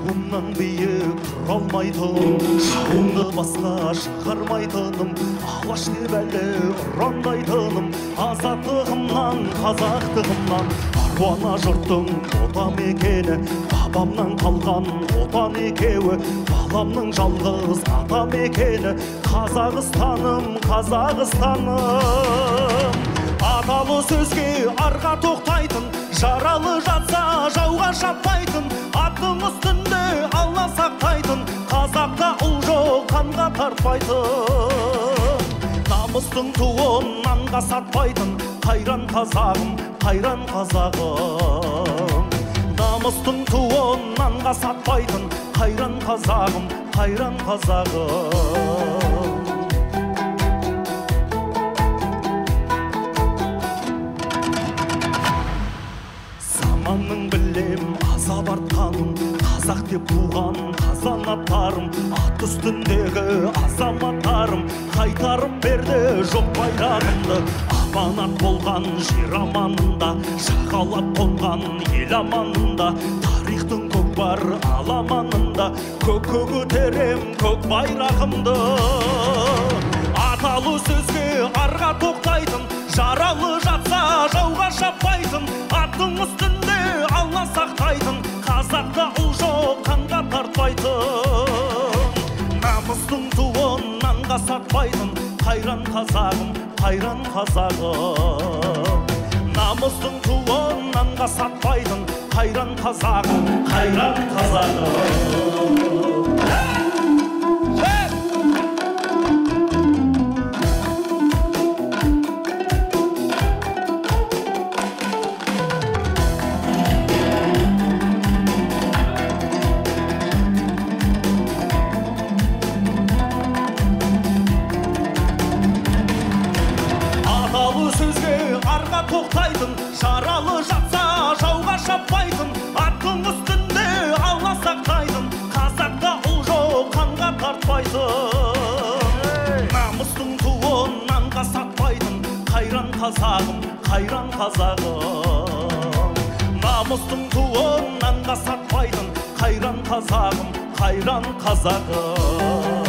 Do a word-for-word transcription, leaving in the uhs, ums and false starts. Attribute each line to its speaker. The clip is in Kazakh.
Speaker 1: туымнан биік тұра алмайтын, шауымды басқа шығармайтыным, алаш деп әлі ұрандайтыным, азаттығымнан, қазақтығымнан, аруана жұрттың отан мекені, бабамнан қалған отан екеуі, баламның жалғыз ата мекені, Қазақстаным, Қазақстаным. Аталы сөзге арға тоқтайтын, жаралы жатса жауға шаппайтын, аттың үстінде Алла сақтайтын, қазақта ұл жоқ қанға тартпайтын. Намыстың туын нанға сатпайтын, қайран қазағым, қайран қазағым. Намыстың туын нанға сатпайтын, қайран қазағым, қайран қазағым. Заманның білем азап артқаным, қазақ деп туған қазанаттарым, ат үстіндегі азаматтарым, қайтарып берді жоқ байрағымды. Аманат болған жер аманында, жағалап қонған ел аманында, тарихтың көкпар аламанында, көкке көтерем көк байрағымды. Аталы сөзге арға тоқтайтын, жаралы жатса жауға шаппайтын, аттың үстінде Алла сақтайтын, қазақта ұл жоқ қанға тартпайтын. Намыстың туын нанға сатпайтын, қайран қазағым, қайран қазағым. Намыстың туын нанға сатпайтын, қайран қазағым, қайран қазағым. Тоқтайтын, жаралы жатса жауға шаппайтын, аттың үстінде Алла сақтайтын, қазақта ұл жоқ қанға тартпайтын. Намыстың туын нанға сатпайтын, қайран қазағым, қайран қазағым. Намыстың туын нанға сатпайтын, қайран қазағым, қайран қазағым.